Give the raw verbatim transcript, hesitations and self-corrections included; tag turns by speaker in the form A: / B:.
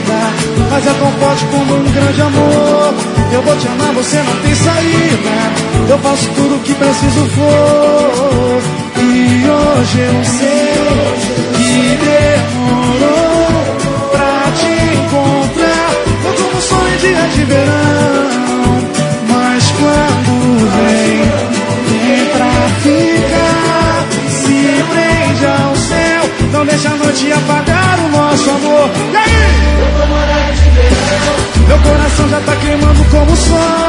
A: vida, mas é tão forte como um grande amor. Eu vou te amar, você não tem saída. Eu faço tudo o que preciso for. E hoje eu sei que demorou pra te encontrar. Eu como um sonho em dia de verão, mas quando vem, vem pra ficar. Se prende ao céu, não deixa a noite apagar o nosso amor. E aí? Eu tô morando de verão, meu coração já tá queimando como o sol.